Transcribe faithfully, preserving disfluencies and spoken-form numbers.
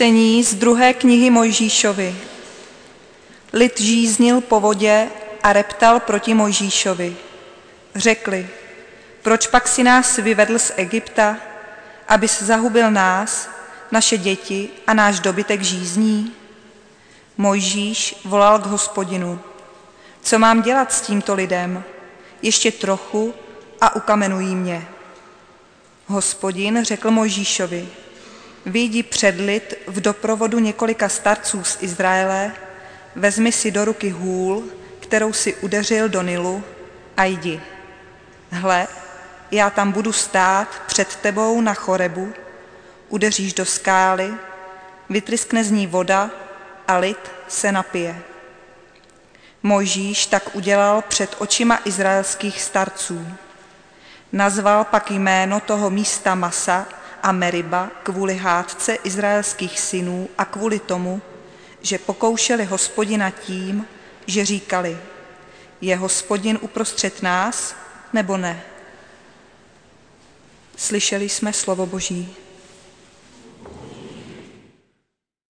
Čtení z druhé knihy Mojžíšovi. Lid žíznil po vodě a reptal proti Mojžíšovi. Řekli, proč pak si nás vyvedl z Egypta, abys zahubil nás, naše děti a náš dobytek žízní? Mojžíš volal k Hospodinu. Co mám dělat s tímto lidem? Ještě trochu a ukamenují mě. Hospodin řekl Mojžíšovi, vyjdi před lid v doprovodu několika starců z Izraele, vezmi si do ruky hůl, kterou si udeřil do Nilu, a jdi. Hle, já tam budu stát před tebou na Chorebu, udeříš do skály, vytryskne z ní voda a lid se napije. Mojžíš tak udělal před očima izraelských starců. Nazval pak jméno toho místa Masa a Meriba kvůli hádce izraelských synů a kvůli tomu, že pokoušeli Hospodina tím, že říkali, je Hospodin uprostřed nás, nebo ne? Slyšeli jsme slovo Boží.